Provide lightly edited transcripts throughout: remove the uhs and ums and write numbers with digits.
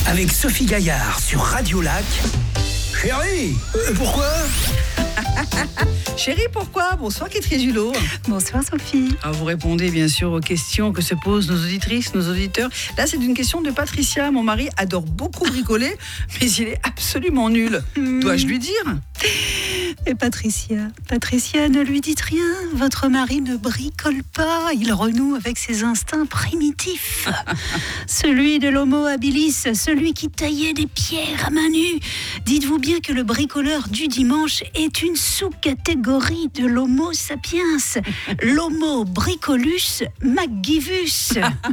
avec Sophie Gaillard sur Radio Lac. Chérie, pourquoi ? Chérie, pourquoi ? Bonsoir Catherine Julot. Bonsoir Sophie. Vous répondez bien sûr aux questions que se posent nos auditrices, nos auditeurs. Là, c'est une question de Patricia. Mon mari adore beaucoup bricoler, mais il est absolument nul. Dois-je lui dire ? Et Patricia, ne lui dites rien. Votre mari ne bricole pas. Il renoue avec ses instincts primitifs. Celui de l'homo habilis, celui qui taillait des pierres à main nue. Dites-vous bien que le bricoleur du dimanche est une sous-catégorie de l'homo sapiens. L'homo bricolus McGivus.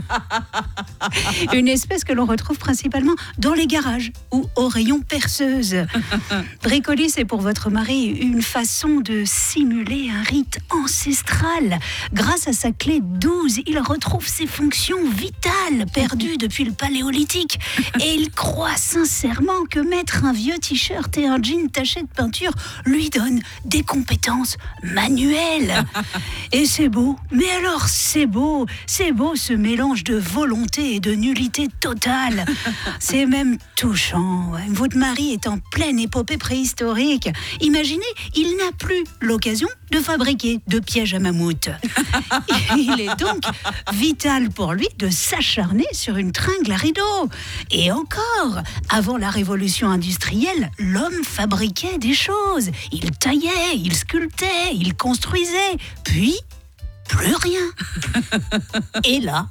Une espèce que l'on retrouve principalement dans les garages ou au rayon perceuse. Bricoler, c'est pour votre mari une façon de simuler un rite ancestral. Grâce à sa clé 12, il retrouve ses fonctions vitales perdues depuis le paléolithique. Et il croit sincèrement que mettre un vieux t-shirt et un jean taché de peinture lui donne des compétences manuelles. Et c'est beau, mais alors c'est beau ce mélange de volonté et de nullité totale. C'est même touchant. Votre mari est en pleine épopée préhistorique. Imaginez, il n'a plus l'occasion de fabriquer de pièges à mammouth. Il est donc vital pour lui de s'acharner sur une tringle à rideau. Et encore, avant la révolution industrielle, l'homme fabriquait des choses. Il taillait, il sculptait, il construisait. Puis, plus rien. Et là,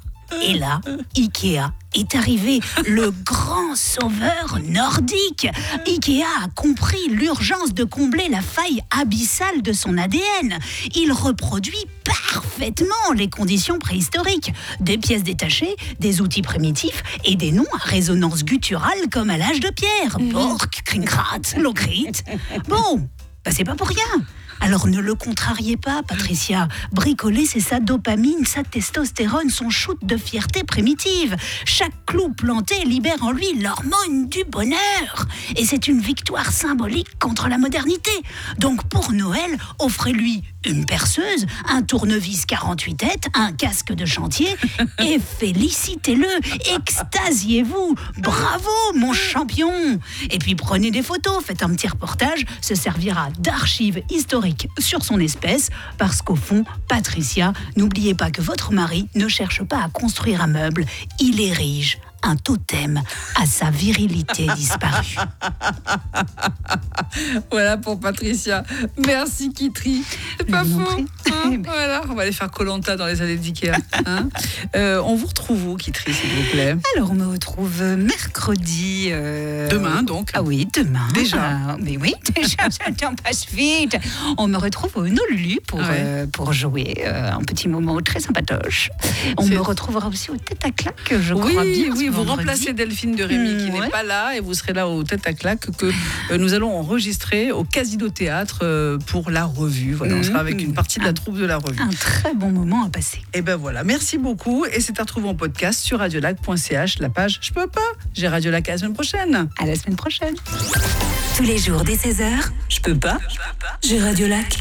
Ikea est arrivé, le grand sauveur nordique. Ikea a compris l'urgence de combler la faille abyssale de son ADN. Il reproduit parfaitement les conditions préhistoriques. Des pièces détachées, des outils primitifs et des noms à résonance gutturale comme à l'âge de pierre. Bork, Krinkrat, Lokrit. Bon, c'est pas pour rien. Alors ne le contrariez pas, Patricia. Bricoler, c'est sa dopamine, sa testostérone, son shoot de fierté primitive. Chaque clou planté libère en lui l'hormone du bonheur. Et c'est une victoire symbolique contre la modernité. Donc pour Noël, offrez-lui une perceuse, un tournevis 48 têtes, un casque de chantier et félicitez-le, extasiez-vous. Bravo, mon champion. Et puis prenez des photos, faites un petit reportage, ce servira d'archive historique sur son espèce, parce qu'au fond, Patricia, n'oubliez pas que votre mari ne cherche pas à construire un meuble, il érige un totem à sa virilité disparue. Voilà pour Patricia. Merci Kitri. C'est pas faux. Voilà, on va aller faire Koh-Lanta dans les allées d'Ikea. On vous retrouve où, Kitri, s'il vous plaît ? Alors, on me retrouve mercredi. Demain, donc. Ah oui, demain. Déjà. Mais oui, déjà, ça temps passe vite. On me retrouve au Nolulu pour jouer un petit moment très sympatoche. On me retrouvera aussi au Tête à Claque, je crois bien. Oui, vous remplacez Delphine de Rémy qui n'est pas là et vous serez là au Tête à Claque que nous allons enregistrer au Casino Théâtre pour la revue. Voilà, on sera avec une partie de la troupe de la revue. Un très bon moment à passer. Et ben voilà, merci beaucoup et c'est à retrouver en podcast sur radiolac.ch, la page Je peux pas. J'ai Radio Lac à la semaine prochaine. À la semaine prochaine. Tous les jours dès 16h, je peux pas. J'ai Radio Lac.